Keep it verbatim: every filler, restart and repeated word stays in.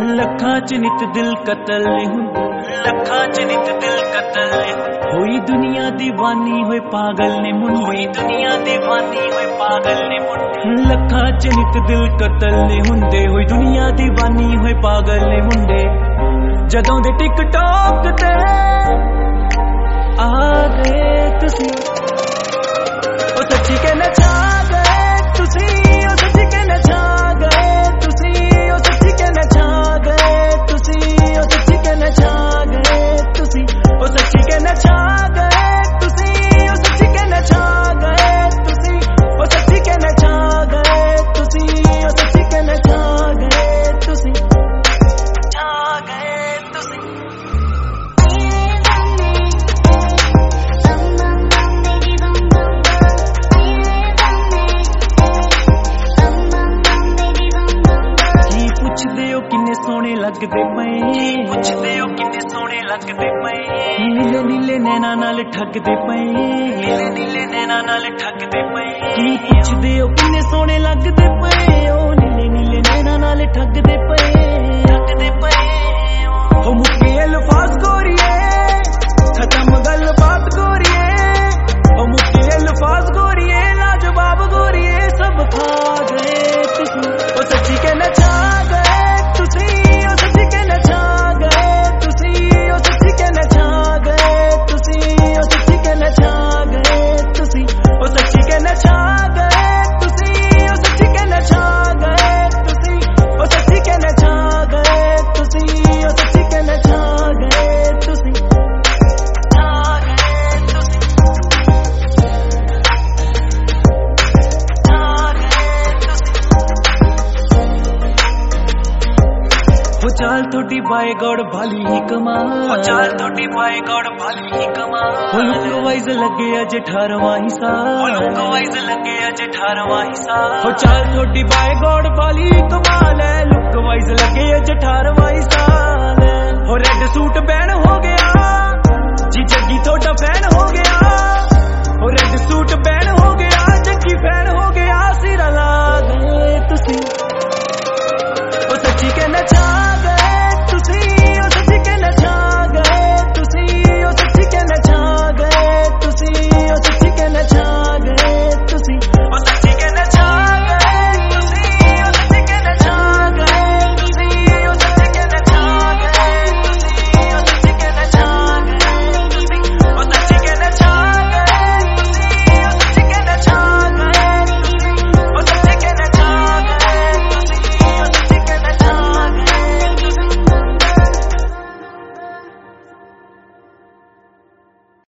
ਲੱਖਾਂ ਚ ਨਿਤ ਦਿਲ ਕਤਲ ਨਹੀਂ ਹੁੰਦੇ, ਲੱਖਾਂ ਚ ਨਿਤ ਦਿਲ ਕਤਲ ਨਹੀਂ ਹੁੰਦੇ। ਹੋਈ ਦੁਨੀਆ ਦੀਵਾਨੀ ਹੋਏ ਪਾਗਲ ਨੇ ਮੁੰਡੇ, ਹੋਈ ਦੁਨੀਆ ਦੀਵਾਨੀ ਹੋਏ ਪਾਗਲ ਨੇ ਮੁੰਡੇ। ਲੱਖਾਂ ਚ ਨਿਤ ਦਿਲ ਕਤਲ ਨਹੀਂ ਹੁੰਦੇ, ਹੋਈ ਦੁਨੀਆ ਦੀਵਾਨੀ ਹੋਏ ਪਾਗਲ ਨੇ ਮੁੰਡੇ। ਜਦੋਂ ਦੇ ਟਿਕਟੌਕ ਤੇ ਆ ਗਏ ਤੁਸੀਂ, ਉਹ ਸੱਚੀ ਕਹਿਣਾ ਛਾ ਗਏ ਤੁਸੀਂ, ਉਹ ਸੱਚੀ ਕਹਿਣਾ ਛਾ ਗਏ ਤੁਸੀਂ, ਉਹ ਸੱਚੀ ਕਹਿਣਾ ਛਾ ਗਏ ਤੁਸੀਂ, ਉਹ ਸੱਚੀ ਕਹਿਣਾ ਛਾ ਗਏ ਤੁਸੀਂ, ਉਹ ਸੱਚੀ ਕਹਿਣਾ ਛਾ ਗਏ ਤੁਸੀਂ, ਉਹ ਸੱਚੀ ਕਹਿਣਾ ਛਾ ਗਏ ਤੁਸੀਂ, ਉਹ ਸੱਚੀ ਕਹਿਣਾ ਛਾ ਗਏ ਤੁਸੀਂ, ਉਹ ਸੱਚੀ ਕਹਿਣਾ ਛਾ ਗਏ ਤੁਸੀਂ, ਛਾ ਗਏ ਤੁਸੀਂ। ਪੁੱਛਦੇ ਹੋ ਕਿੰਨੇ ਸੋਹਣੇ ਲੱਗਦੇ ਪਏ, ਪੁੱਛਦੇ ਹੋ ਕਿੰਨੇ ਸੋਹਣੇ ਲੱਗਦੇ ਪਏ। ਨੀਲੇ ਨੀਲੇ ਨੈਣਾ ਨਾਲ ਠੱਗਦੇ ਪਏ, ਨੀਲੇ ਨੀਲੇ ਨੈਣਾ ਨਾਲ ਠੱਗਦੇ ਪਏ। ਕੀ ਪੁੱਛਦੇ ਹੋ ਕਿੰਨੇ ਸੋਹਣੇ ਲੱਗਦੇ ਪਏ, ਉਹ ਨੀਲੇ ਨੀਲੇ ਨੈਣਾ ਨਾਲ ਠੱਗਦੇ ਪਏ, ਠੱਗਦੇ ਪਏ। ਉਹ ਮੁੱਕੇ ਅਲਫਾਜ਼ ਗੋਰੀਏ, ਖਤਮ ਗੱਲਬਾਤ ਗੋਰੀਏ, ਉਹ ਮੁੱਕੇ ਅਲਫਾਜ਼ ਗੋਰੀਏ, ਲਾਜਵਾਬ ਗੋਰੀਏ, ਸਭ ਖਾ ਗਏ ਤੁਸੀਂ। ਉਹ ਸੱਚੀ ਕਹਿਣਾ ਛਾ ਚਾਲ ਤੁਹਾਡੀ ਬਾਏ ਗੋਡ ਭਾਲੀ ਹੀ ਕਮਾਲ, ਚਾਲ ਤੁਹਾਡੀ ਬਾਏ ਗੋਡ ਭਾਲੀ ਹੀ ਕਮਾਲ। ਲੁੱਕ ਵਾਈਜ਼ ਲੱਗੇ ਅਜ ਅਠਾਰਵਾਂ ਹੀ ਸਾਲ, ਲੁੱਕ ਵਾਈਜ਼ ਲੱਗੇ ਅਜ ਅਠਾਰਵਾਂ ਹੀ ਸਾਲ। ਚਾਲ ਤੁਹਾਡੀ ਬਾਏ ਗੋਡ ਭਾਲੀ ਹੀ ਕਮਾਲ ਹੈ, ਲੁੱਕ ਵਾਈਜ਼ ਲੱਗੇ ਅਜ ਅਠਾਰਵਾਂ ਹੀ ਸਾਲ। ਹੋ ਰੈੱਡ ਸੂਟ ਬੈਣ ਹੋ ਗਿਆ